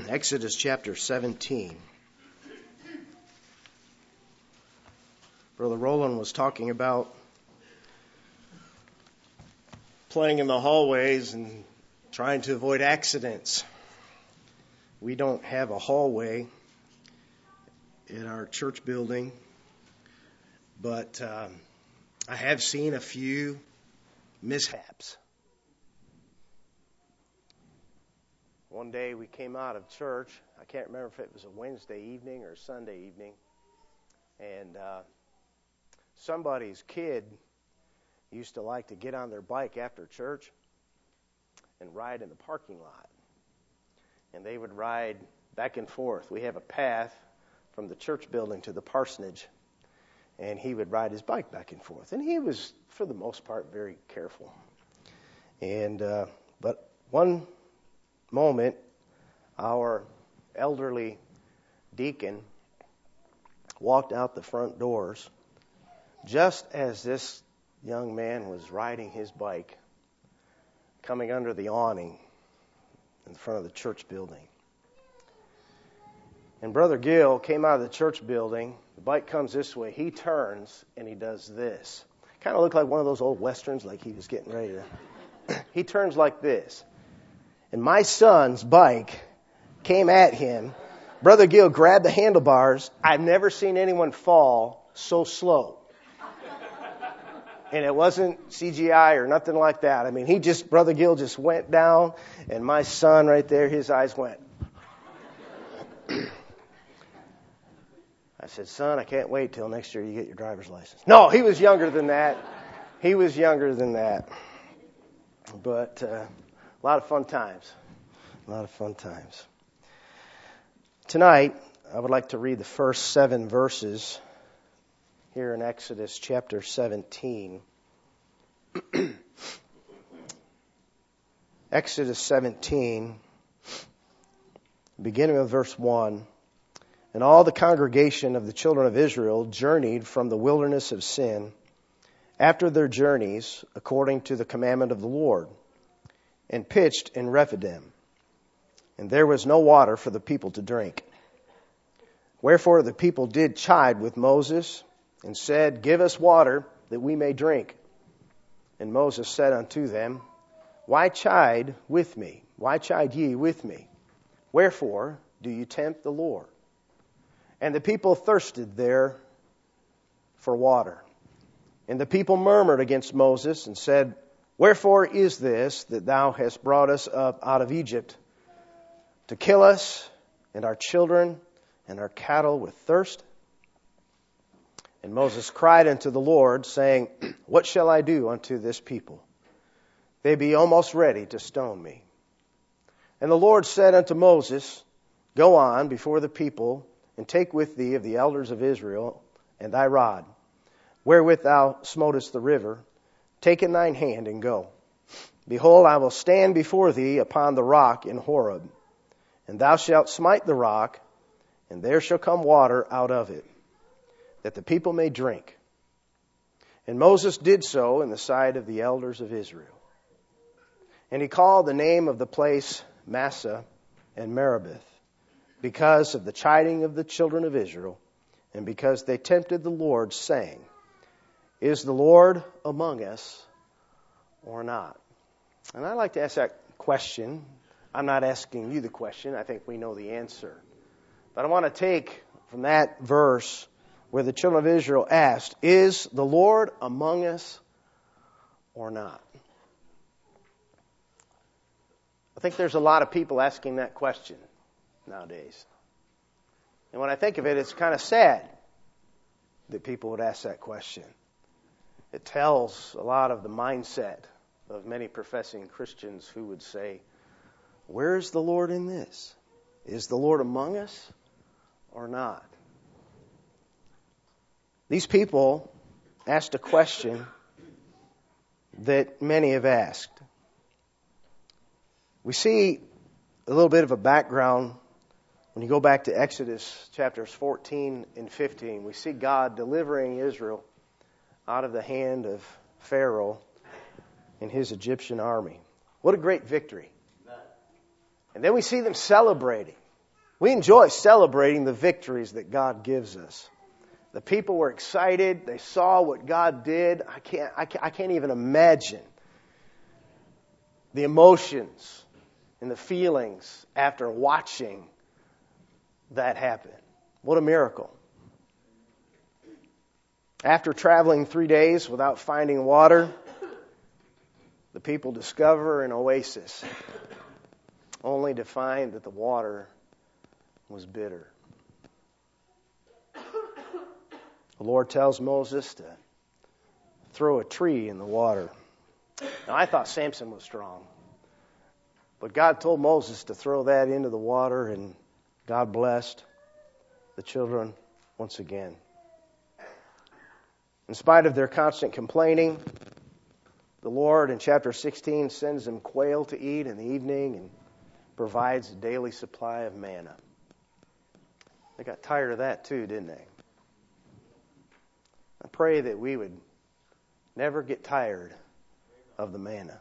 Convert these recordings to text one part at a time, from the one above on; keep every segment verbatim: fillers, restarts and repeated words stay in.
Exodus chapter seventeen. Brother Roland was talking about playing in the hallways and trying to avoid accidents. We don't have a hallway in our church building, but um, I have seen a few mishaps. One day we came out of church. I can't remember if it was a Wednesday evening or a Sunday evening. And uh, somebody's kid used to like to get on their bike after church and ride in the parking lot. And they would ride back and forth. We have a path from the church building to the parsonage. And he would ride his bike back and forth. And he was, for the most part, very careful. And uh, but one moment, our elderly deacon walked out the front doors just as this young man was riding his bike, coming under the awning in front of the church building. And Brother Gill came out of the church building. The bike comes this way. He turns and he does this. Kind of looked like one of those old westerns, like he was getting ready to. He turns like this. And my son's bike came at him. Brother Gill grabbed the handlebars. I've never seen anyone fall so slow. And it wasn't C G I or nothing like that. I mean, he just, Brother Gill just went down, and my son right there, his eyes went. I said, son, I can't wait till next year you get your driver's license. No, he was younger than that. He was younger than that. But uh, a lot of fun times. A lot of fun times. Tonight, I would like to read the first seven verses here in Exodus chapter seventeen. Exodus seventeen, beginning with verse one. And all the congregation of the children of Israel journeyed from the wilderness of Sin after their journeys according to the commandment of the Lord, and pitched in Rephidim. And there was no water for the people to drink. Wherefore the people did chide with Moses, and said, Give us water, that we may drink. And Moses said unto them, Why chide with me? Why chide ye with me? Wherefore do you tempt the Lord? And the people thirsted there for water. And the people murmured against Moses, and said, Wherefore is this that thou hast brought us up out of Egypt, to kill us and our children and our cattle with thirst? And Moses cried unto the Lord, saying, What shall I do unto this people? They be almost ready to stone me. And the Lord said unto Moses, Go on before the people, and take with thee of the elders of Israel, and thy rod, wherewith thou smotest the river, take in thine hand, and go. Behold, I will stand before thee upon the rock in Horeb, and thou shalt smite the rock, and there shall come water out of it, that the people may drink. And Moses did so in the sight of the elders of Israel. And he called the name of the place Massah and Meribah, because of the chiding of the children of Israel, and because they tempted the Lord, saying, Is the Lord among us or not? And I like to ask that question. I'm not asking you the question. I think we know the answer. But I want to take from that verse where the children of Israel asked, Is the Lord among us or not? I think there's a lot of people asking that question nowadays. And when I think of it, it's kind of sad that people would ask that question. It tells a lot of the mindset of many professing Christians who would say, Where is the Lord in this? Is the Lord among us or not? These people asked a question that many have asked. We see a little bit of a background when you go back to Exodus chapters fourteen and fifteen. We see God delivering Israel out of the hand of Pharaoh and his Egyptian army. What a great victory. And then we see them celebrating. We enjoy celebrating the victories that God gives us. The people were excited. They saw what God did. I can't, I can't, I can't even imagine the emotions and the feelings after watching that happen. What a miracle. After traveling three days without finding water, the people discover an oasis, only to find that the water was bitter. The Lord tells Moses to throw a tree in the water. Now, I thought Samson was strong, but God told Moses to throw that into the water, and God blessed the children once again. In spite of their constant complaining, the Lord in chapter sixteen sends them quail to eat in the evening and provides a daily supply of manna. They got tired of that too, didn't they? I pray that we would never get tired of the manna.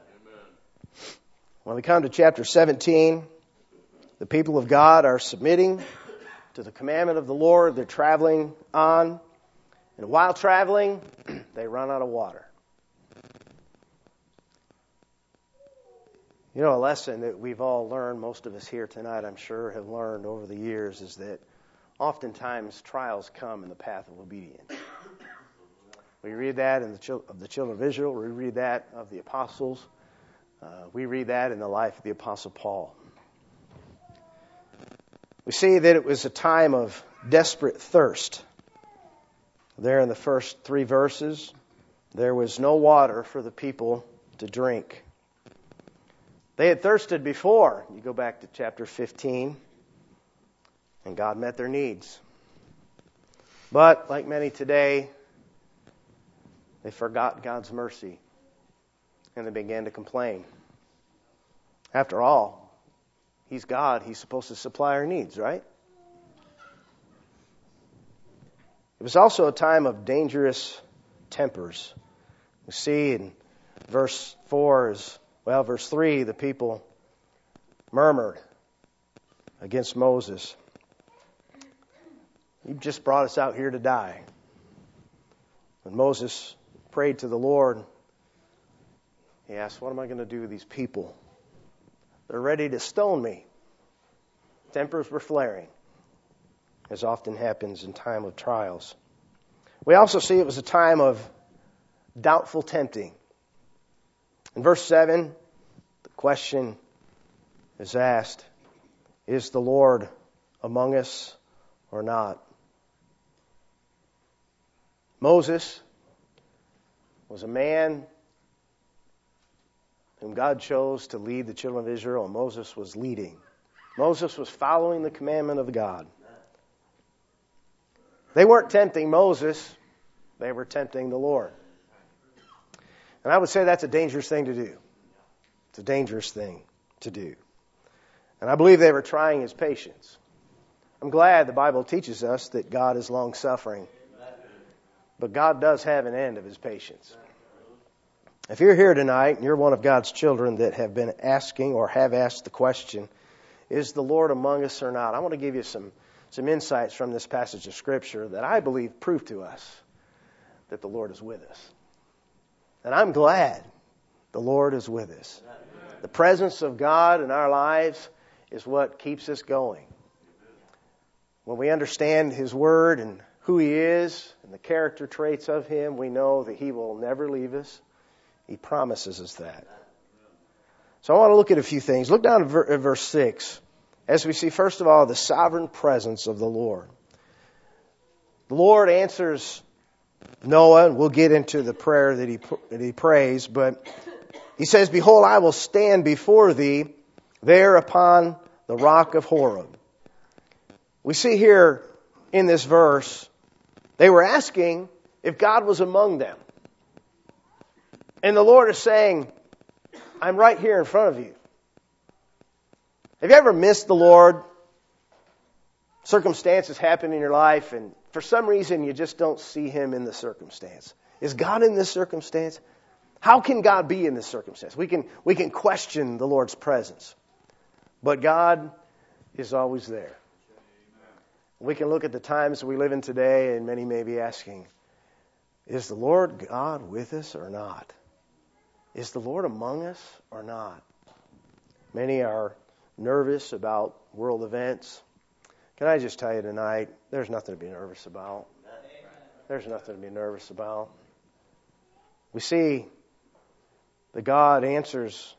When we come to chapter seventeen, the people of God are submitting to the commandment of the Lord. They're traveling on. And while traveling, they run out of water. You know, a lesson that we've all learned, most of us here tonight, I'm sure, have learned over the years, is that oftentimes trials come in the path of obedience. We read that in the chil- of the children of Israel. We read that of the apostles. Uh, we read that in the life of the Apostle Paul. We see that it was a time of desperate thirst. There in the first three verses, there was no water for the people to drink. They had thirsted before. You go back to chapter fifteen, and God met their needs. But, like many today, they forgot God's mercy, and they began to complain. After all, He's God. He's supposed to supply our needs, right? It was also a time of dangerous tempers. We see in verse four, is, well, verse three, the people murmured against Moses. You've just brought us out here to die. When Moses prayed to the Lord, he asked, what am I going to do with these people? They're ready to stone me. Tempers were flaring, as often happens in time of trials. We also see it was a time of doubtful tempting. In verse seven, the question is asked, is the Lord among us or not? Moses was a man whom God chose to lead the children of Israel, and Moses was leading. Moses was following the commandment of God. They weren't tempting Moses, they were tempting the Lord. And I would say that's a dangerous thing to do. It's a dangerous thing to do. And I believe they were trying his patience. I'm glad the Bible teaches us that God is long-suffering. But God does have an end of his patience. If you're here tonight and you're one of God's children that have been asking or have asked the question, is the Lord among us or not? I want to give you some, some insights from this passage of Scripture that I believe prove to us that the Lord is with us. And I'm glad the Lord is with us. The presence of God in our lives is what keeps us going. When we understand His Word and who He is and the character traits of Him, we know that He will never leave us. He promises us that. So I want to look at a few things. Look down at verse six. As we see, first of all, the sovereign presence of the Lord. The Lord answers Noah, and we'll get into the prayer that he, that he prays, but He says, behold, I will stand before thee there upon the rock of Horeb. We see here in this verse, they were asking if God was among them. And the Lord is saying, I'm right here in front of you. Have you ever missed the Lord? Circumstances happen in your life, and for some reason you just don't see Him in the circumstance. Is God in this circumstance? How can God be in this circumstance? We can, we can question the Lord's presence. But God is always there. We can look at the times we live in today, and many may be asking, is the Lord God with us or not? Is the Lord among us or not? Many are nervous about world events. Can I just tell you tonight, there's nothing to be nervous about. There's nothing to be nervous about. We see that God answers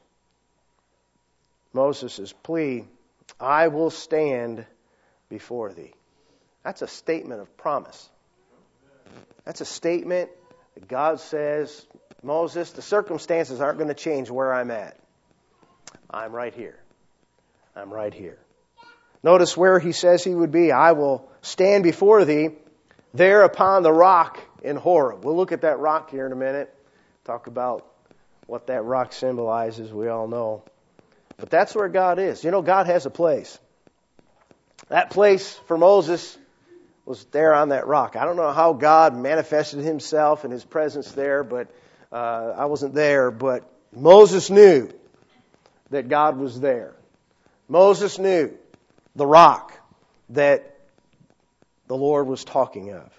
Moses' plea, I will stand before thee. That's a statement of promise. That's a statement that God says, Moses, the circumstances aren't going to change where I'm at. I'm right here. I'm right here. Notice where he says he would be. I will stand before thee there upon the rock in Horeb. We'll look at that rock here in a minute. Talk about what that rock symbolizes. We all know. But that's where God is. You know, God has a place. That place for Moses was there on that rock. I don't know how God manifested himself and his presence there, but uh, I wasn't there. But Moses knew that God was there. Moses knew the rock that the Lord was talking of.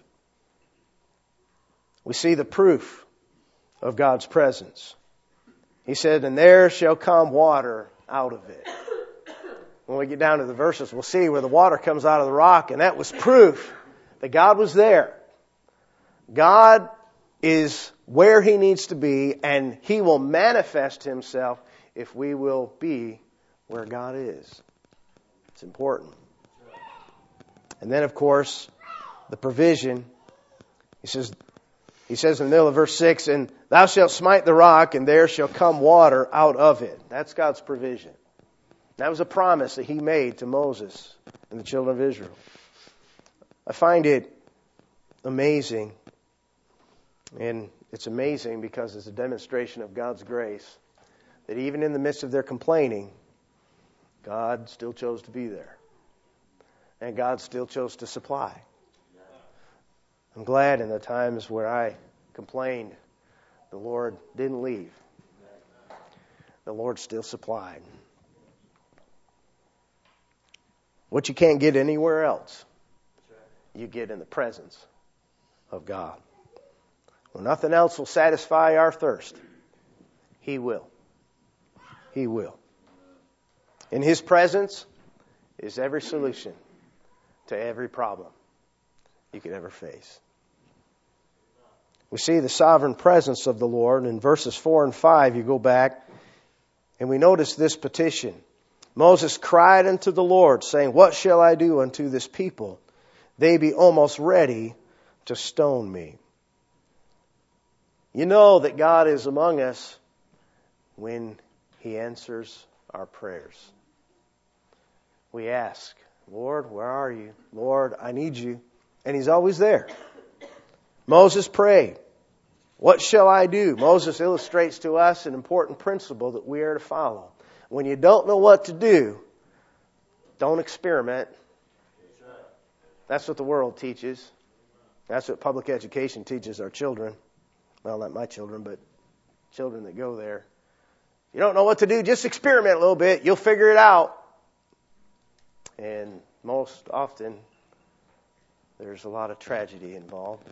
We see the proof of God's presence. He said, and there shall come water out of it. When we get down to the verses, we'll see where the water comes out of the rock, and that was proof that God was there. God is where he needs to be, and he will manifest himself if we will be where God is. It's important. And then, of course, the provision. He says, he says in the middle of verse six, and thou shalt smite the rock, and there shall come water out of it. That's God's provision. That was a promise that he made to Moses and the children of Israel. I find it amazing, and it's amazing because it's a demonstration of God's grace, that even in the midst of their complaining, God still chose to be there. And God still chose to supply. I'm glad in the times where I complained, the Lord didn't leave. The Lord still supplied. What you can't get anywhere else, you get in the presence of God. When nothing else will satisfy our thirst, he will. He will. In his presence is every solution to every problem you could ever face. We see the sovereign presence of the Lord in verses four and five. You go back and we notice this petition. Moses cried unto the Lord, saying, what shall I do unto this people? They be almost ready to stone me. You know that God is among us when he answers our prayers. We ask, Lord, where are you? Lord, I need you. And he's always there. Moses prayed, what shall I do? Moses illustrates to us an important principle that we are to follow. When you don't know what to do, don't experiment. That's what the world teaches. That's what public education teaches our children. Well, not my children, but children that go there. You don't know what to do, just experiment a little bit. You'll figure it out. And most often, there's a lot of tragedy involved.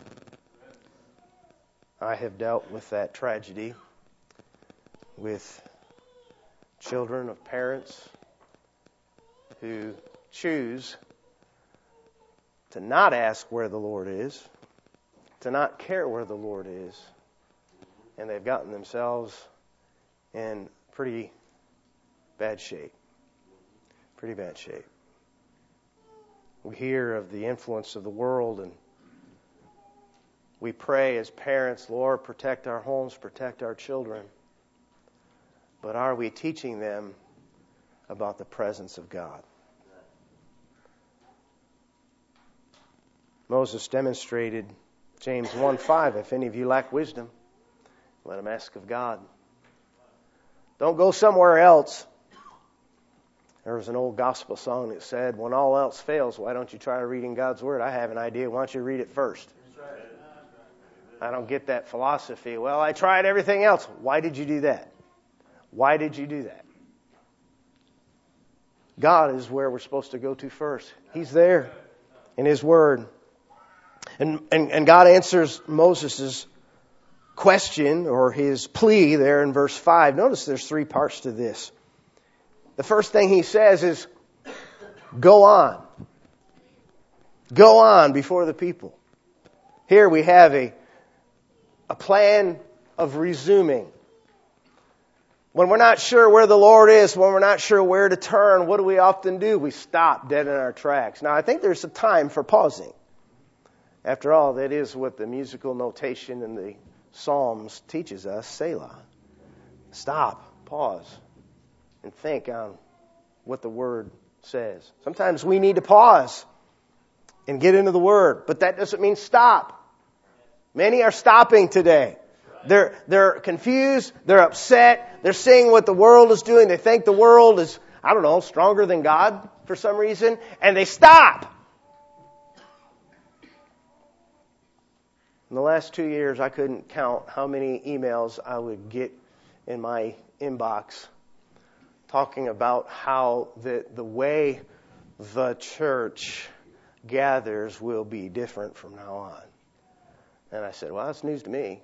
I have dealt with that tragedy with children of parents who choose to not ask where the Lord is, to not care where the Lord is, and they've gotten themselves in pretty bad shape. Pretty bad shape. We hear of the influence of the world, and we pray as parents, Lord, protect our homes, protect our children. But are we teaching them about the presence of God? Moses demonstrated James one five, if any of you lack wisdom, let him ask of God. Don't go somewhere else. There was an old gospel song that said, when all else fails, why don't you try reading God's Word? I have an idea. Why don't you read it first? I don't get that philosophy. Well, I tried everything else. Why did you do that? Why did you do that? God is where we're supposed to go to first. He's there in His Word. And, and, and God answers Moses' question or his plea there in verse five. Notice there's three parts to this. The first thing He says is, go on. Go on before the people. Here we have a, a plan of resuming. When we're not sure where the Lord is, when we're not sure where to turn, what do we often do? We stop dead in our tracks. Now, I think there's a time for pausing. After all, that is what the musical notation in the Psalms teaches us, Selah. Stop, pause, and think on what the Word says. Sometimes we need to pause and get into the Word, but that doesn't mean stop. Many are stopping today. They're, they're confused. They're upset. They're seeing what the world is doing. They think the world is, I don't know, stronger than God for some reason. And they stop. In the last two years, I couldn't count how many emails I would get in my inbox talking about how the, the way the church gathers will be different from now on. And I said, well, that's news to me.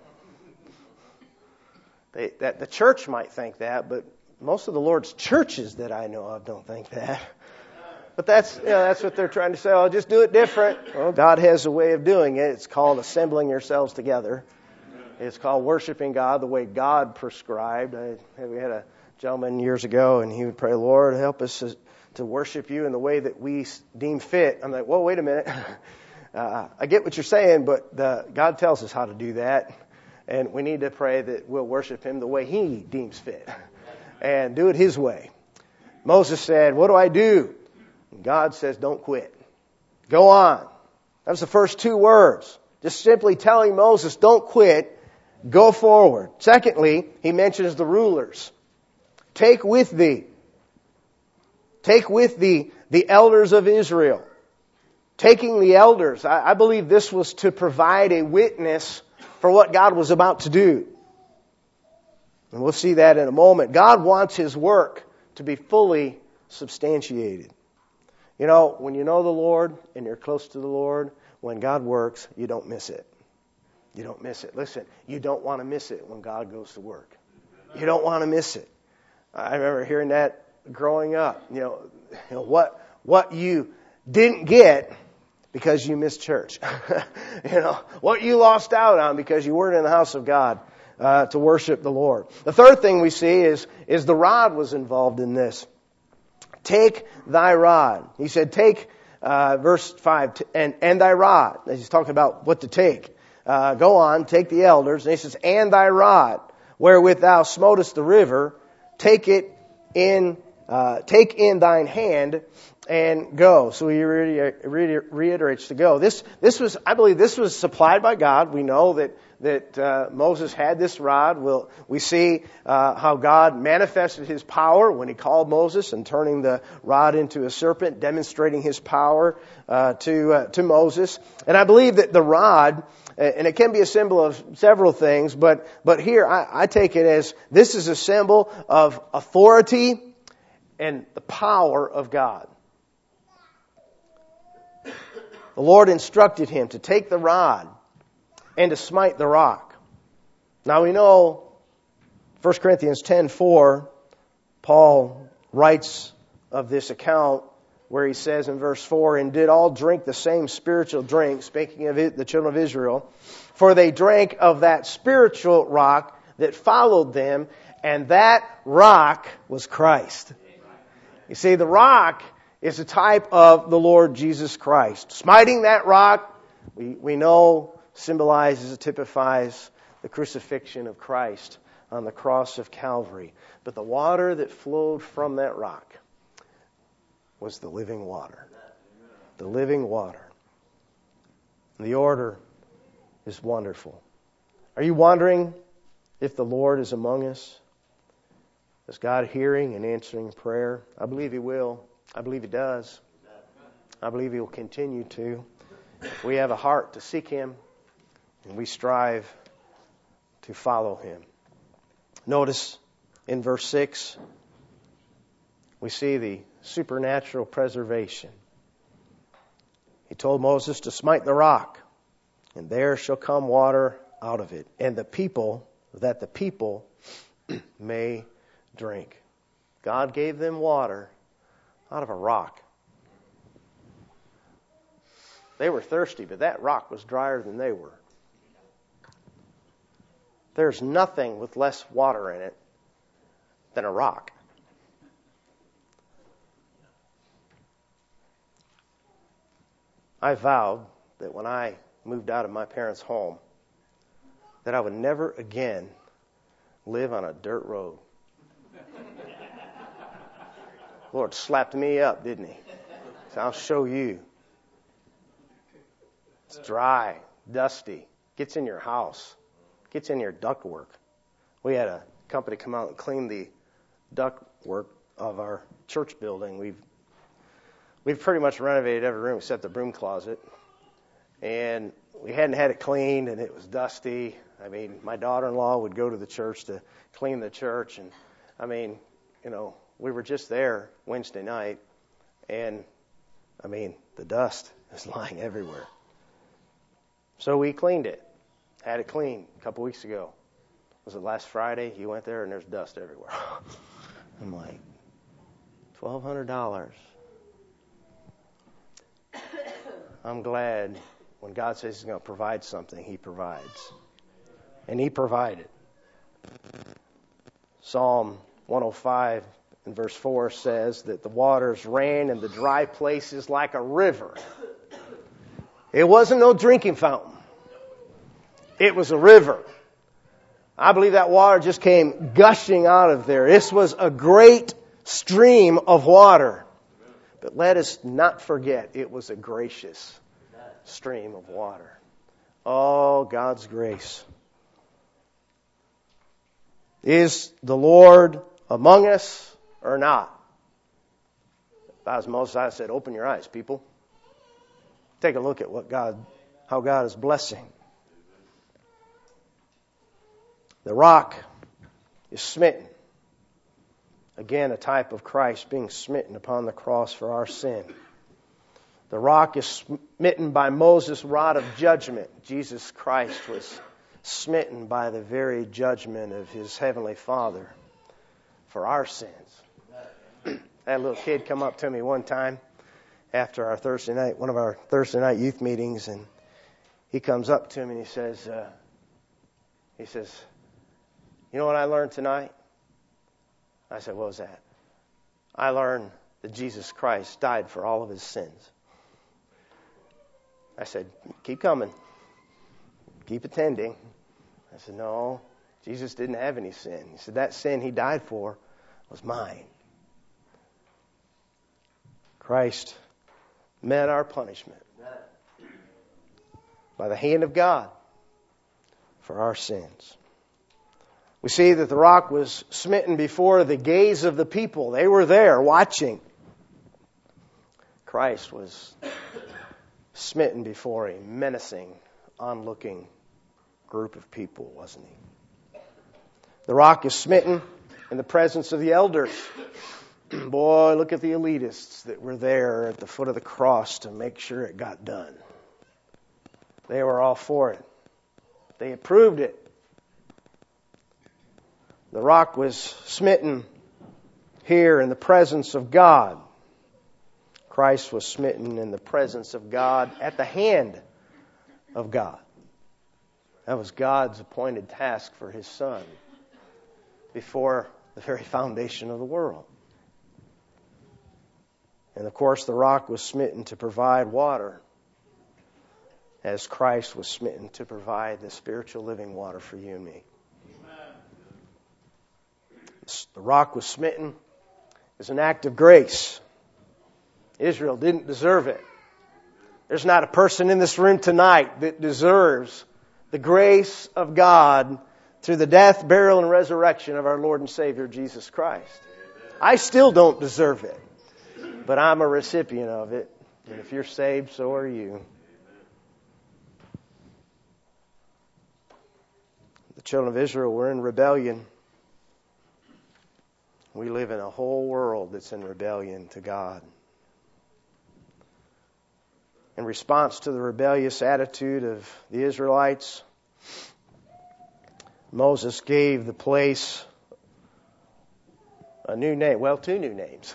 They, that the church might think that, but most of the Lord's churches that I know of don't think that. But that's, you know, that's what they're trying to say. Oh, just do it different. Well, God has a way of doing it. It's called assembling yourselves together. It's called worshiping God the way God prescribed. I, we had a gentleman years ago, and he would pray, Lord, help us to, to worship you in the way that we deem fit. I'm like, whoa, wait a minute. uh, I get what you're saying, but the, God tells us how to do that. And we need to pray that we'll worship Him the way He deems fit. And do it His way. Moses said, what do I do? And God says, don't quit. Go on. That was the first two words. Just simply telling Moses, don't quit. Go forward. Secondly, He mentions the rulers. Take with thee. Take with thee the elders of Israel. Taking the elders. I, I believe this was to provide a witness for what God was about to do. And we'll see that in a moment. God wants His work to be fully substantiated. You know, when you know the Lord and you're close to the Lord, when God works, you don't miss it. You don't miss it. Listen, you don't want to miss it when God goes to work. You don't want to miss it. I remember hearing that growing up. You know, you know what what you didn't get because you missed church. You know, what you lost out on because you weren't in the house of God uh, to worship the Lord. The third thing we see is, is the rod was involved in this. Take thy rod. He said, take, uh, verse five, and, and thy rod. He's talking about what to take. Uh, go on, take the elders. And he says, and thy rod, wherewith thou smotest the river, take it in, uh, take in thine hand, and go. So he reiterates to go. This, this was, I believe, this was supplied by God. We know that that uh, Moses had this rod. We'll, we see uh, how God manifested His power when He called Moses and turning the rod into a serpent, demonstrating His power uh, to uh, to Moses. And I believe that the rod, and it can be a symbol of several things, but but here I, I take it as this is a symbol of authority and the power of God. The Lord instructed him to take the rod and to smite the rock. Now we know First Corinthians ten four, Paul writes of this account where he says in verse four, and did all drink the same spiritual drink, speaking of it, the children of Israel, for they drank of that spiritual rock that followed them, and that rock was Christ. You see, the rock is a type of the Lord Jesus Christ. Smiting that rock, we, we know, symbolizes, typifies the crucifixion of Christ on the cross of Calvary. But the water that flowed from that rock was the living water. The living water. And the order is wonderful. Are you wondering if the Lord is among us? Is God hearing and answering prayer? I believe He will. I believe He does. I believe He will continue to. If we have a heart to seek Him and we strive to follow Him. Notice in verse six, we see the supernatural preservation. He told Moses to smite the rock, and there shall come water out of it, and the people, that the people may drink. God gave them water out of a rock. They were thirsty, but that rock was drier than they were. There's nothing with less water in it than a rock. I vowed that when I moved out of my parents' home, that I would never again live on a dirt road. Lord slapped me up, didn't he? So I'll show you. It's dry, dusty, gets in your house, gets in your ductwork. We had a company come out and clean the ductwork of our church building. We've we've pretty much renovated every room except the broom closet. And we hadn't had it cleaned, and it was dusty. I mean, my daughter-in-law would go to the church to clean the church. And, I mean, you know, we were just there Wednesday night, and, I mean, the dust is lying everywhere. So we cleaned it, had it cleaned a couple weeks ago. Was it last Friday? You went there, and there's dust everywhere. I'm like, twelve hundred dollars. I'm glad when God says He's going to provide something, He provides. And He provided. Psalm one oh five and verse four says that the waters ran in the dry places like a river. It wasn't no drinking fountain. It was a river. I believe that water just came gushing out of there. This was a great stream of water. But let us not forget, it was a gracious stream of water. Oh, God's grace. Is the Lord among us or not? If I was Moses, I said, open your eyes, people. Take a look at what God, how God is blessing. The rock is smitten. Again, a type of Christ being smitten upon the cross for our sin. The rock is smitten by Moses' rod of judgment. Jesus Christ was smitten by the very judgment of His Heavenly Father for our sins. That little kid come up to me one time after our Thursday night, one of our Thursday night youth meetings, and he comes up to me and he says, uh, he says, you know what I learned tonight? I said, what was that? I learned that Jesus Christ died for all of His sins. I said, keep coming. Keep attending. I said, no, Jesus didn't have any sin. He said, that sin He died for was mine. Christ met our punishment by the hand of God for our sins. We see that the rock was smitten before the gaze of the people. They were there watching. Christ was smitten before a menacing, onlooking group of people, wasn't He? The rock is smitten in the presence of the elders. Boy, look at the elitists that were there at the foot of the cross to make sure it got done. They were all for it. They approved it. The rock was smitten here in the presence of God. Christ was smitten in the presence of God at the hand of God. That was God's appointed task for His Son before the very foundation of the world. And of course, the rock was smitten to provide water, as Christ was smitten to provide the spiritual living water for you and me. The rock was smitten as an act of grace. Israel didn't deserve it. There's not a person in this room tonight that deserves the grace of God through the death, burial, and resurrection of our Lord and Savior, Jesus Christ. I still don't deserve it, but I'm a recipient of it. And if you're saved, so are you. The children of Israel were in rebellion. We live in a whole world that's in rebellion to God. In response to the rebellious attitude of the Israelites, Moses gave the place a new name. Well, two new names.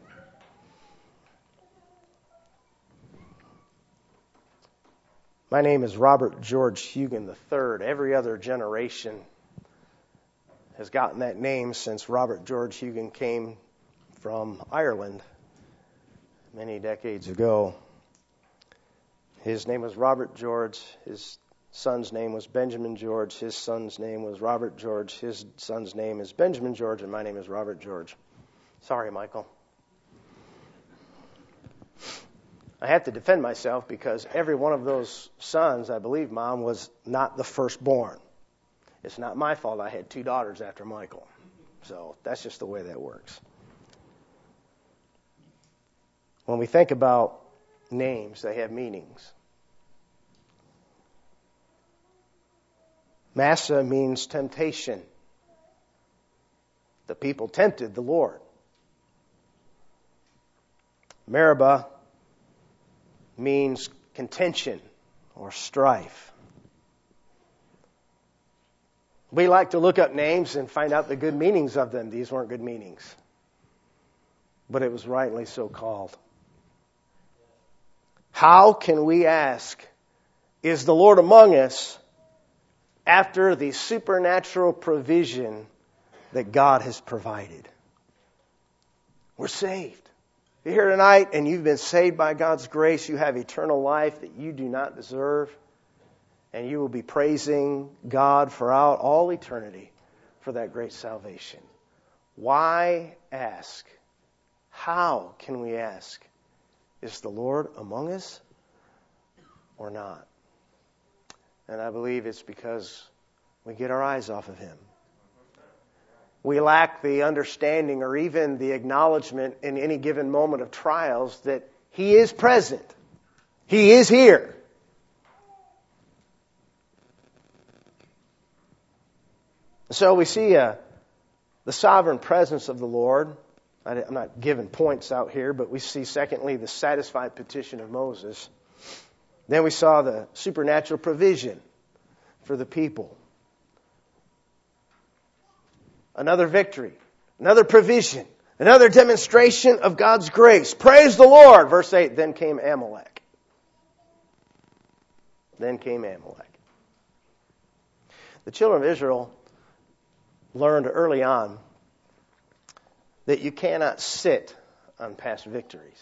My name is Robert George Hugan the third. Every other generation has gotten that name since Robert George Hugan came from Ireland many decades ago. His name was Robert George. His son's name was Benjamin George. His son's name was Robert George. His son's name is Benjamin George, and my name is Robert George. Sorry, Michael. I have to defend myself because every one of those sons, I believe, Mom, was not the firstborn. It's not my fault I had two daughters after Michael. So that's just the way that works. When we think about names, they have meanings. Massa means temptation. The people tempted the Lord. Meribah means contention or strife. We like to look up names and find out the good meanings of them. These weren't good meanings, but it was rightly so called. How can we ask, is the Lord among us, after the supernatural provision that God has provided? We're saved. You're here tonight and you've been saved by God's grace. You have eternal life that you do not deserve. And you will be praising God throughout all eternity for that great salvation. Why ask? How can we ask? Is the Lord among us or not? And I believe it's because we get our eyes off of Him. We lack the understanding or even the acknowledgement in any given moment of trials that He is present. He is here. So we see uh, the sovereign presence of the Lord. I, I'm not giving points out here, but we see, secondly, the satisfied petition of Moses. Then we saw the supernatural provision for the people. Another victory, another provision, another demonstration of God's grace. Praise the Lord. Verse eight, then came Amalek. Then came Amalek. The children of Israel learned early on that you cannot sit on past victories.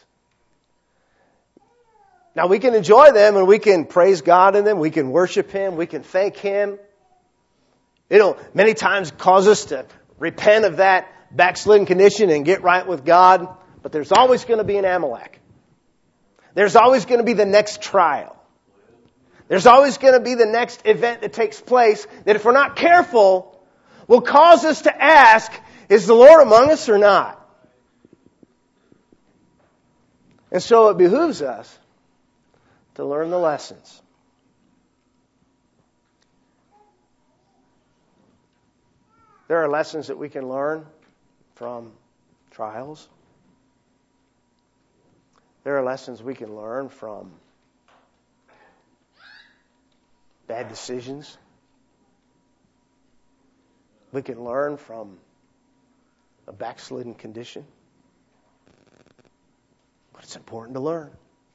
Now we can enjoy them and we can praise God in them. We can worship Him. We can thank Him. It'll many times cause us to repent of that backslidden condition and get right with God. But there's always going to be an Amalek. There's always going to be the next trial. There's always going to be the next event that takes place that if we're not careful will cause us to ask, is the Lord among us or not? And so it behooves us to learn the lessons. There are lessons that we can learn from trials. There are lessons we can learn from bad decisions. We can learn from a backslidden condition. But it's important to learn.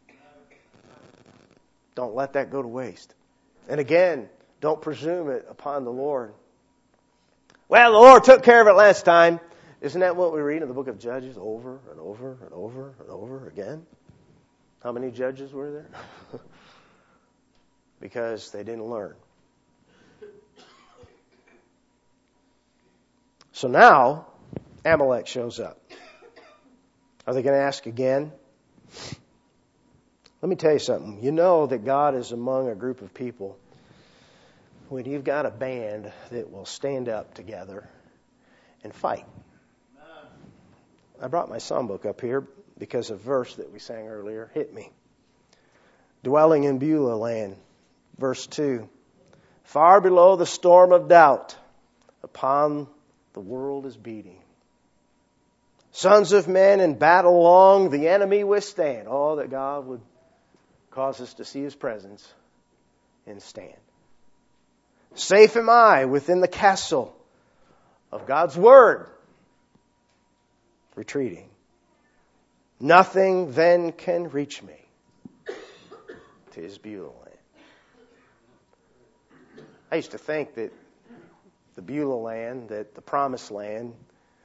Don't let that go to waste. And again, don't presume it upon the Lord. Well, the Lord took care of it last time. Isn't that what we read in the book of Judges over and over and over and over again? How many judges were there? Because they didn't learn. So now, Amalek shows up. Are they going to ask again? Let me tell you something. You know that God is among a group of people when you've got a band that will stand up together and fight. I brought my songbook up here because a verse that we sang earlier hit me. Dwelling in Beulah land, verse two. Far below the storm of doubt, upon the world is beating. Sons of men in battle long, the enemy withstand. Oh, that God would cause us to see His presence and stand. Safe am I within the castle of God's Word. Retreating. Nothing then can reach me to His Beulah land. I used to think that the Beulah land, that the Promised Land,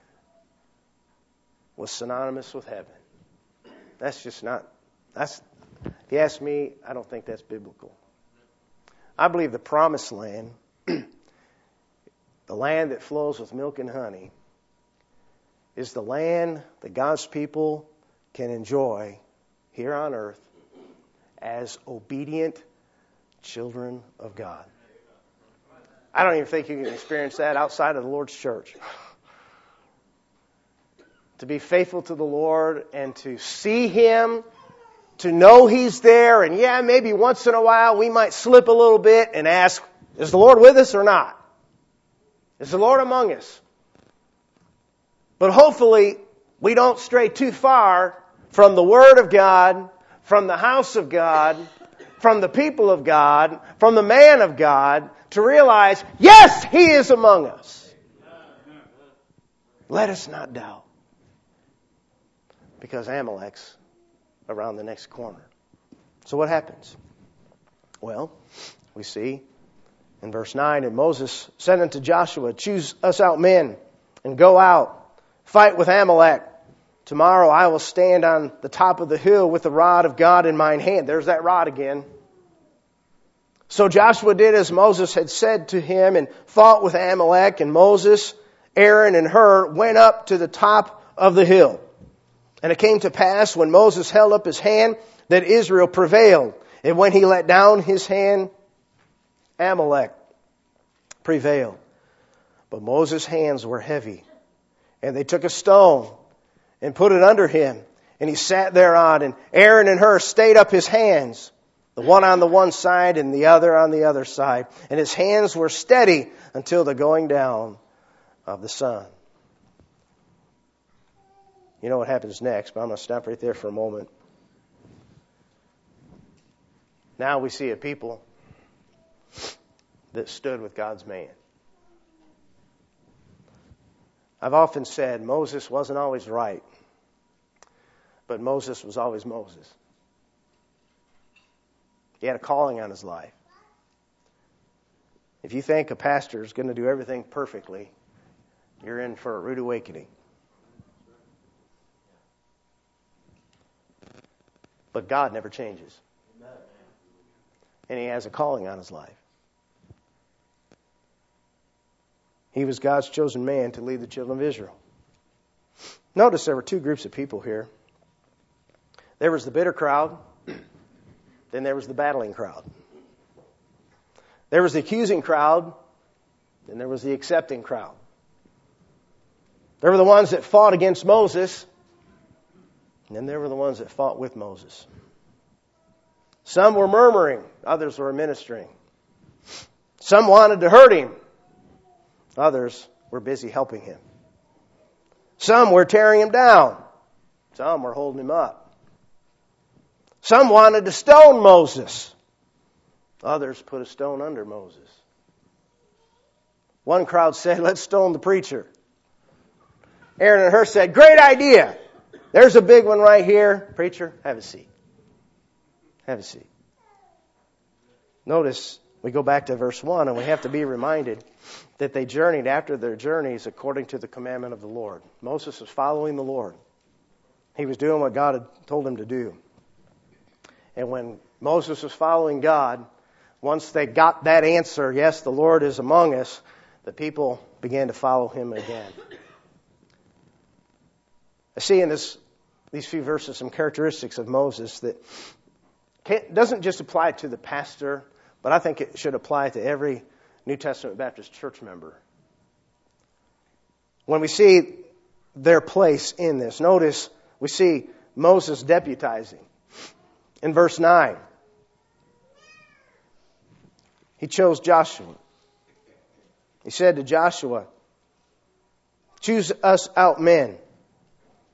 was synonymous with heaven. That's just not, that's, if you ask me, I don't think that's biblical. I believe the Promised Land, the land that flows with milk and honey, is the land that God's people can enjoy here on earth as obedient children of God. I don't even think you can experience that outside of the Lord's church. To be faithful to the Lord and to see Him, to know He's there, and yeah, maybe once in a while we might slip a little bit and ask, is the Lord with us or not? Is the Lord among us? But hopefully we don't stray too far from the Word of God, from the house of God, from the people of God, from the man of God, to realize, yes, He is among us. Let us not doubt. Because Amalek's around the next corner. So what happens? Well, we see in verse nine, and Moses said unto Joshua, choose us out men and go out, fight with Amalek. Tomorrow I will stand on the top of the hill with the rod of God in mine hand. There's that rod again. So Joshua did as Moses had said to him and fought with Amalek, and Moses, Aaron, and Hur went up to the top of the hill. And it came to pass when Moses held up his hand that Israel prevailed. And when he let down his hand, Amalek prevailed. But Moses' hands were heavy. And they took a stone and put it under him. And he sat thereon. And Aaron and Hur stayed up his hands, the one on the one side and the other on the other side. And his hands were steady until the going down of the sun. You know what happens next, but I'm going to stop right there for a moment. Now we see a people that stood with God's man. I've often said Moses wasn't always right, but Moses was always Moses. He had a calling on his life. If you think a pastor is going to do everything perfectly, you're in for a rude awakening. But God never changes. And He has a calling on his life. He was God's chosen man to lead the children of Israel. Notice there were two groups of people here. There was the bitter crowd. Then there was the battling crowd. There was the accusing crowd. Then there was the accepting crowd. There were the ones that fought against Moses. And then there were the ones that fought with Moses. Some were murmuring. Others were ministering. Some wanted to hurt him. Others were busy helping him. Some were tearing him down. Some were holding him up. Some wanted to stone Moses. Others put a stone under Moses. One crowd said, let's stone the preacher. Aaron and Hur said, great idea. There's a big one right here. Preacher, have a seat. Have a seat. Notice, we go back to verse one, and we have to be reminded that they journeyed after their journeys according to the commandment of the Lord. Moses was following the Lord. He was doing what God had told him to do. And when Moses was following God, once they got that answer, yes, the Lord is among us, the people began to follow Him again. I see in this, these few verses some characteristics of Moses that can't, doesn't just apply to the pastor, but I think it should apply to every New Testament Baptist church member. When we see their place in this, notice we see Moses deputizing. In verse nine, he chose Joshua. He said to Joshua, choose us out men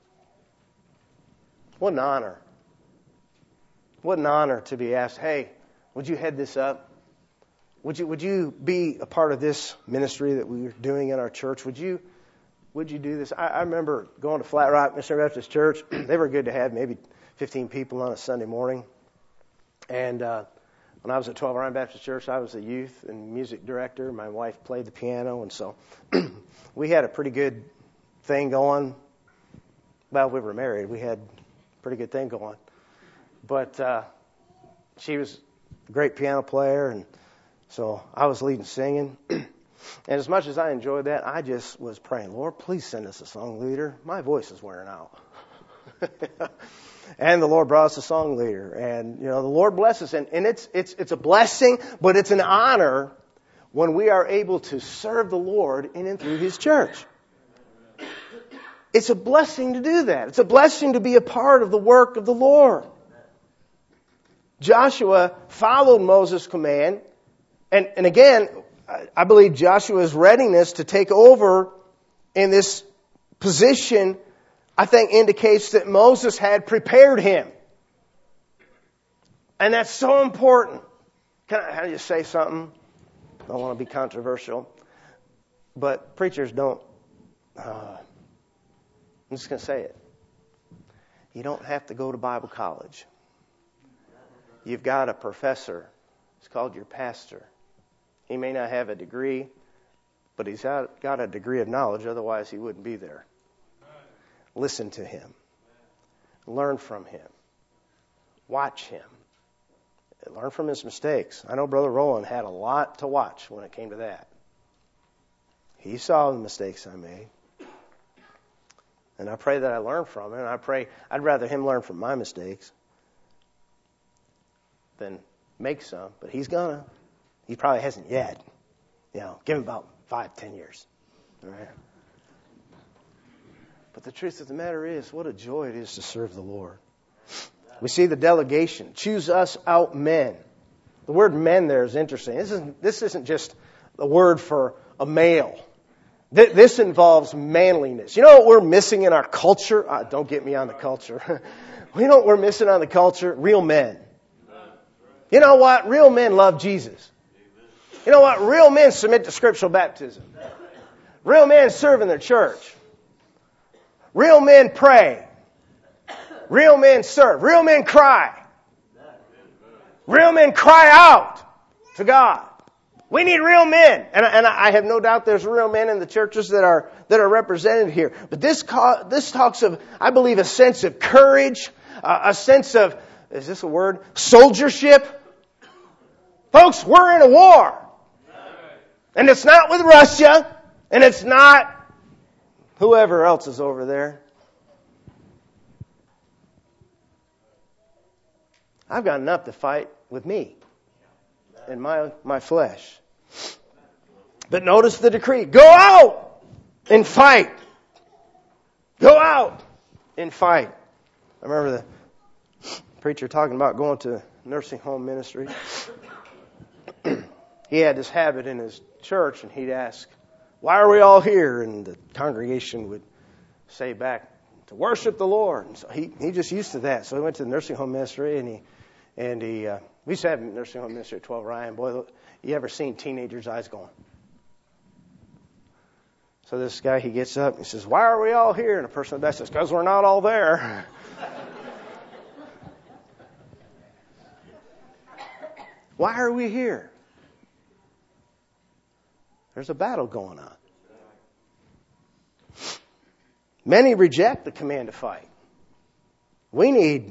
What an honor. What an honor to be asked, hey, would you head this up? Would you would you be a part of this ministry that we were doing in our church? Would you would you do this? I, I remember going to Flat Rock Missionary Baptist Church. They were good to have, maybe fifteen people on a Sunday morning. And uh, when I was at twelve Orion Baptist Church, I was the youth and music director. My wife played the piano, and so we had a pretty good thing going. Well, we were married. We had a pretty good thing going. But uh, she was a great piano player, and so I was leading singing. And as much as I enjoyed that, I just was praying, Lord, please send us a song leader. My voice is wearing out. And the Lord brought us a song leader. And, you know, the Lord bless us. And, and it's, it's, it's a blessing, but it's an honor when we are able to serve the Lord in and through His church. It's a blessing to do that. It's a blessing to be a part of the work of the Lord. Joshua followed Moses' command. And, and again, I believe Joshua's readiness to take over in this position, I think, indicates that Moses had prepared him. And that's so important. Can I, can I just say something? I don't want to be controversial. But preachers don't. Uh, I'm just going to say it. You don't have to go to Bible college. You've got a professor. It's called your pastor. He may not have a degree, but he's got a degree of knowledge. Otherwise, he wouldn't be there. Listen to him. Learn from him. Watch him. Learn from his mistakes. I know Brother Roland had a lot to watch when it came to that. He saw the mistakes I made. And I pray that I learn from him. And I pray I'd rather him learn from my mistakes than make some. But he's gonna. He probably hasn't yet. You know, give him about five, ten years. All right. But the truth of the matter is, what a joy it is to serve the Lord. We see the delegation. Choose us out men. The word men there is interesting. This isn't, this isn't just a word for a male. Th- this involves manliness. You know what we're missing in our culture? Uh, don't get me on the culture. You know what we're missing on the culture? Real men. You know what? Real men love Jesus. You know what? Real men submit to scriptural baptism. Real men serve in their church. Real men pray. Real men serve. Real men cry. Real men cry out to God. We need real men. And, and I have no doubt there's real men in the churches that are that are represented here. But this this talks of, I believe, a sense of courage, uh, a sense of, is this a word? Soldiership. Folks, we're in a war. And it's not with Russia. And it's not whoever else is over there. I've got enough to fight with me and my my flesh. But notice the decree. Go out and fight. Go out and fight. I remember the preacher talking about going to nursing home ministry. He had this habit in his church, and he'd ask, why are we all here? And the congregation would say back, to worship the Lord. And so he, he just used to that. So he went to the nursing home ministry, and he, and he, uh, we used to have a nursing home ministry at twelve Ryan. Boy, you ever seen teenagers' eyes going? So this guy, he gets up, and he says, why are we all here? And the person that says, because we're not all there. Why are we here? There's a battle going on. Many reject the command to fight. We need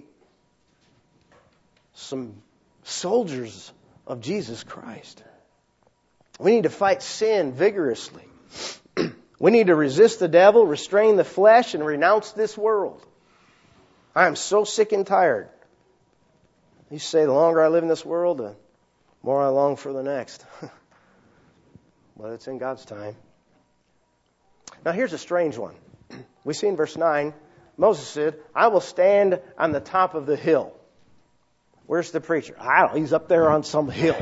some soldiers of Jesus Christ. We need to fight sin vigorously. We need to resist the devil, restrain the flesh, and renounce this world. I am so sick and tired. You say the longer I live in this world, the more I long for the next. But it's in God's time. Now here's a strange one. We see in verse nine, Moses said, I will stand on the top of the hill. Where's the preacher? I don't know. He's up there on some hill.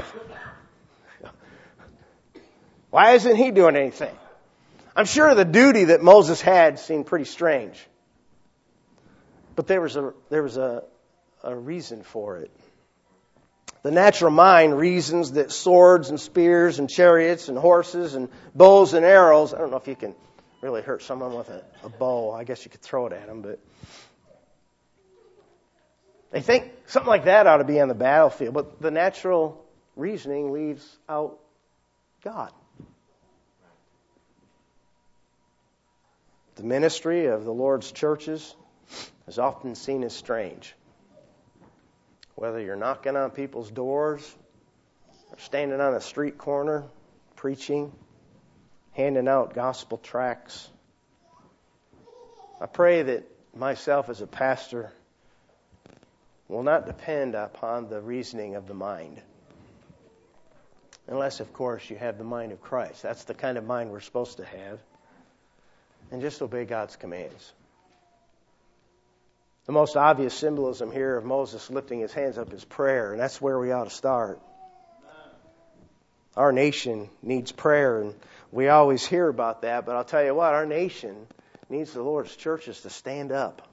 Why isn't he doing anything? I'm sure the duty that Moses had seemed pretty strange. But there was a there was a, a reason for it. The natural mind reasons that swords and spears and chariots and horses and bows and arrows, I don't know if you can really hurt someone with a, a bow. I guess you could throw it at them, but they think something like that ought to be on the battlefield. But the natural reasoning leaves out God. The ministry of the Lord's churches is often seen as strange. Whether you're knocking on people's doors, or standing on a street corner, preaching, handing out gospel tracts. I pray that myself as a pastor will not depend upon the reasoning of the mind. Unless, of course, you have the mind of Christ. That's the kind of mind we're supposed to have. And just obey God's commands. The most obvious symbolism here of Moses lifting his hands up is prayer, and that's where we ought to start. Our nation needs prayer, and we always hear about that, but I'll tell you what, our nation needs the Lord's churches to stand up.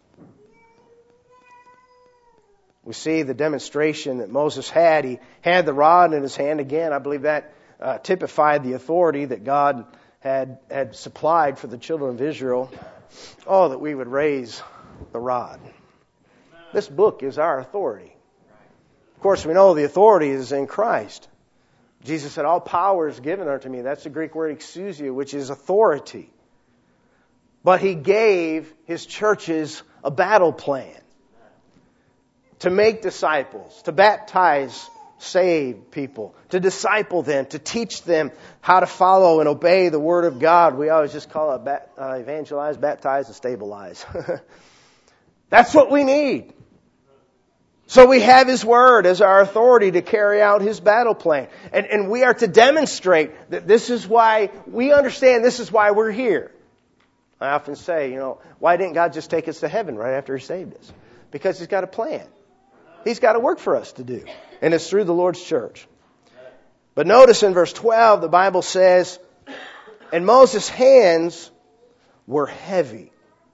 We see the demonstration that Moses had. He had the rod in his hand. Again, I believe that uh, typified the authority that God had, had supplied for the children of Israel. Oh, that we would raise the rod. This book is our authority. Of course, we know the authority is in Christ. Jesus said, all power is given unto me. That's the Greek word exousia, which is authority. But He gave His churches a battle plan to make disciples, to baptize saved people, to disciple them, to teach them how to follow and obey the Word of God. We always just call it bat, uh, evangelize, baptize, and stabilize. That's what we need. So we have His Word as our authority to carry out His battle plan. And, and we are to demonstrate that this is why, we understand this is why we're here. I often say, you know, why didn't God just take us to heaven right after He saved us? Because He's got a plan. He's got a work for us to do. And it's through the Lord's church. But notice in verse twelve, the Bible says, and Moses' hands were heavy.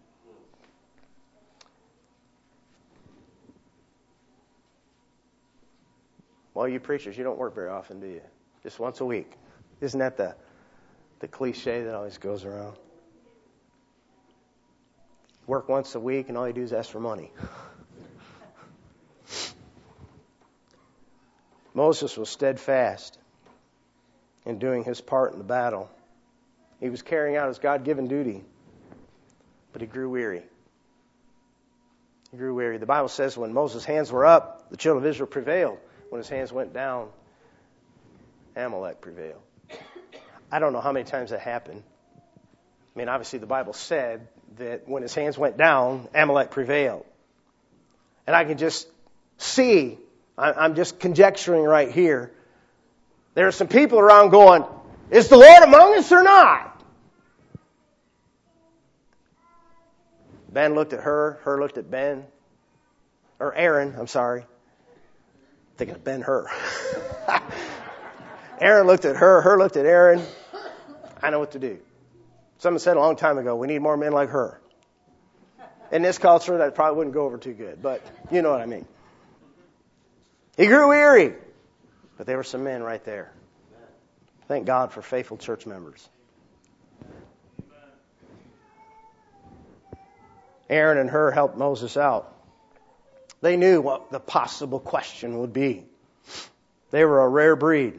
Well, you preachers, you don't work very often, do you? Just once a week. Isn't that the, the cliche that always goes around? Work once a week and all you do is ask for money. Moses was steadfast in doing his part in the battle. He was carrying out his God-given duty, but he grew weary. He grew weary. The Bible says when Moses' hands were up, the children of Israel prevailed. When his hands went down, Amalek prevailed. I don't know how many times that happened. I mean, obviously the Bible said that when his hands went down, Amalek prevailed. And I can just see, I'm just conjecturing right here, there are some people around going, is the Lord among us or not? Ben looked at her, her looked at Ben, or Aaron, I'm sorry. Thinking of Ben Hur. Aaron looked at her, her looked at Aaron. I know what to do. Someone said a long time ago, we need more men like her. In this culture, that probably wouldn't go over too good, but you know what I mean. He grew weary, but there were some men right there. Thank God for faithful church members. Aaron and Hur helped Moses out. They knew what the possible question would be. They were a rare breed.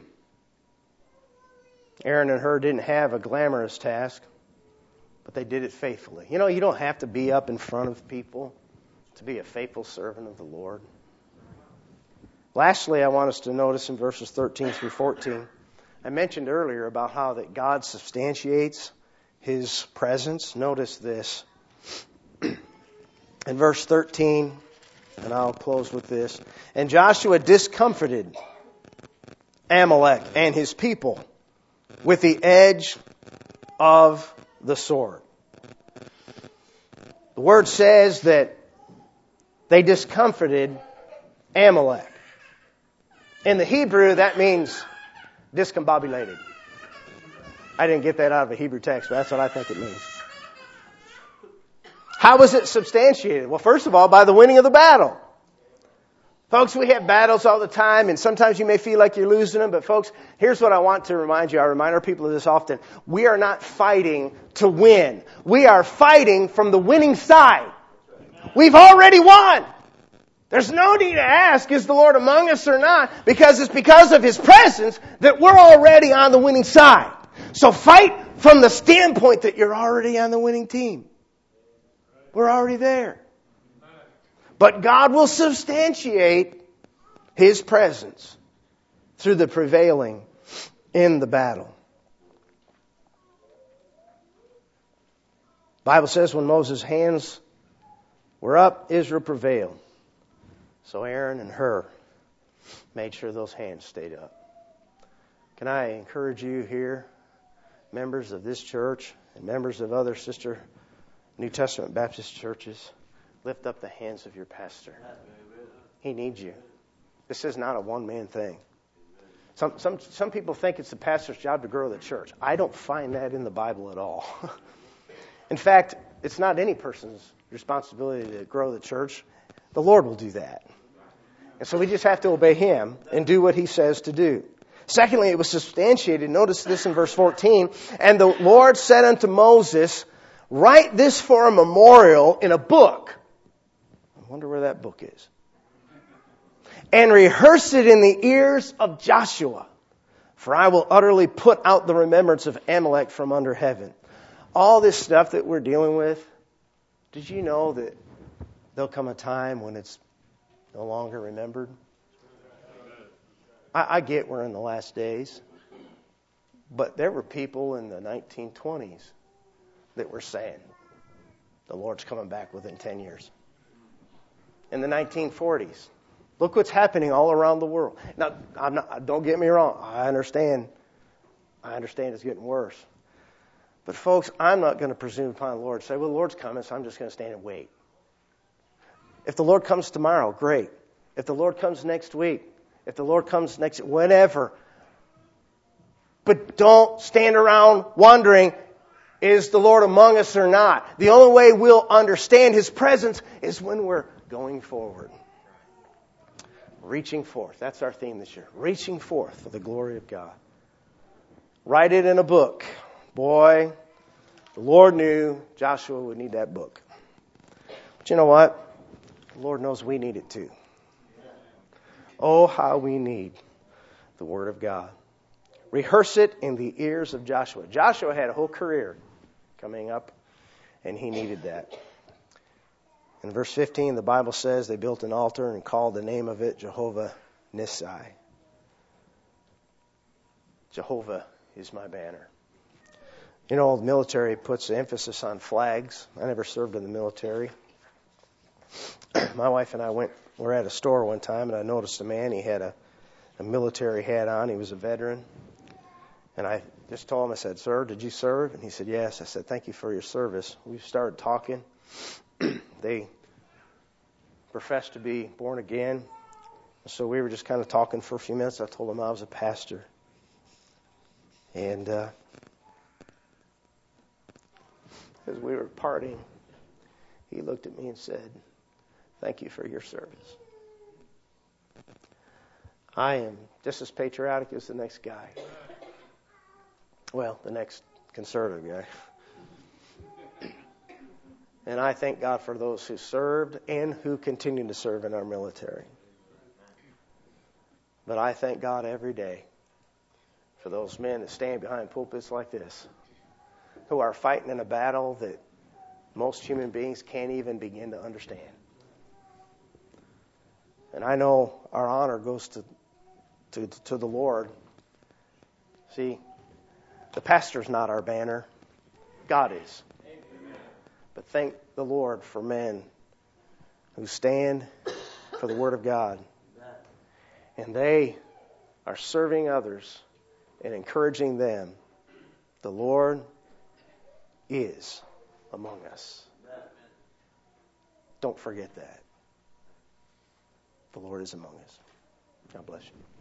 Aaron and Hur didn't have a glamorous task, but they did it faithfully. You know, you don't have to be up in front of people to be a faithful servant of the Lord. Lastly, I want us to notice in verses thirteen through fourteen, I mentioned earlier about how that God substantiates His presence. Notice this. In verse thirteen, and I'll close with this. And Joshua discomfited Amalek and his people with the edge of the sword. The word says that they discomfited Amalek. In the Hebrew, that means discombobulated. I didn't get that out of a Hebrew text, but that's what I think it means. How was it substantiated? Well, first of all, by the winning of the battle. Folks, we have battles all the time, and sometimes you may feel like you're losing them, but folks, here's what I want to remind you. I remind our people of this often. We are not fighting to win. We are fighting from the winning side. We've already won. There's no need to ask, is the Lord among us or not? Because it's because of His presence that we're already on the winning side. So fight from the standpoint that you're already on the winning team. We're already there. But God will substantiate His presence through the prevailing in the battle. The Bible says when Moses' hands were up, Israel prevailed. So Aaron and Hur made sure those hands stayed up. Can I encourage you here, members of this church and members of other sister New Testament Baptist churches, lift up the hands of your pastor. He needs you. This is not a one-man thing. Some, some, some people think it's the pastor's job to grow the church. I don't find that in the Bible at all. In fact, it's not any person's responsibility to grow the church. The Lord will do that. And so we just have to obey Him and do what He says to do. Secondly, it was substantiated. Notice this in verse fourteen. And the Lord said unto Moses, write this for a memorial in a book. I wonder where that book is. And rehearse it in the ears of Joshua. For I will utterly put out the remembrance of Amalek from under heaven. All this stuff that we're dealing with, did you know that there'll come a time when it's no longer remembered? I, I get we're in the last days. But there were people in the nineteen twenties that were saying, the Lord's coming back within ten years. In the nineteen forties. Look what's happening all around the world. Now, I'm not, don't get me wrong. I understand. I understand it's getting worse. But folks, I'm not going to presume upon the Lord. Say, well, the Lord's coming, so I'm just going to stand and wait. If the Lord comes tomorrow, great. If the Lord comes next week, if the Lord comes next, whenever. But don't stand around wondering, is the Lord among us or not? The only way we'll understand His presence is when we're going forward. Reaching forth. That's our theme this year. Reaching forth for the glory of God. Write it in a book. Boy, the Lord knew Joshua would need that book. But you know what? The Lord knows we need it too. Oh, how we need the Word of God. Rehearse it in the ears of Joshua. Joshua had a whole career coming up, and he needed that. In verse fifteen, the Bible says they built an altar and called the name of it Jehovah Nissi. Jehovah is my banner. You know, the military puts emphasis on flags. I never served in the military. My wife and I went, were at a store one time, and I noticed a man. He had a, a military hat on. He was a veteran. And I just told him, I said, sir, did you serve? And he said, yes. I said, thank you for your service. We started talking. They professed to be born again. So we were just kind of talking for a few minutes. I told him I was a pastor. And uh, as we were parting, he looked at me and said, thank you for your service. I am just as patriotic as the next guy. Well, the next conservative guy. And I thank God for those who served and who continue to serve in our military. But I thank God every day for those men that stand behind pulpits like this, who are fighting in a battle that most human beings can't even begin to understand. And I know our honor goes to to, to the Lord. See, the pastor's not our banner. God is. But thank the Lord for men who stand for the Word of God. And they are serving others and encouraging them. The Lord is among us. Don't forget that. The Lord is among us. God bless you.